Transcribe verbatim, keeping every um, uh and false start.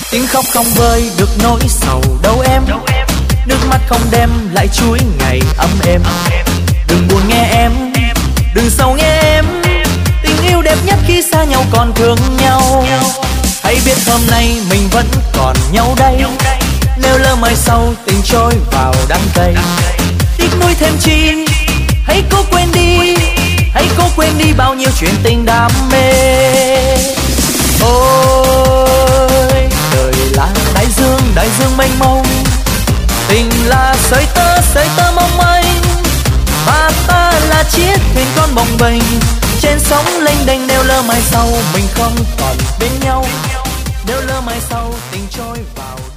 Tiếng khóc không vơi được nỗi sầu đâu em, nước mắt không đem lại chuỗi ngày ấm êm. Đừng buồn nghe em, đừng sầu nghe em, tình yêu đẹp nhất khi xa nhau còn thương nhau. Hãy biết hôm nay mình vẫn còn nhau đây, nếu lỡ mai sau tình trôi vào đắng cay. Tiếc nuối thêm chi, hãy cố quên đi, hãy cố quên đi bao nhiêu chuyện tình đam mê. Ôi đời là đại dương, đại dương mênh mông, tình là sợi tơ, sợi tơ mong manh, và ta là chiếc thuyền con bồng bềnh trên sóng lênh đênh. Nếu lỡ mai sau mình không còn bên nhau, nếu lỡ mai sau tình trôi vào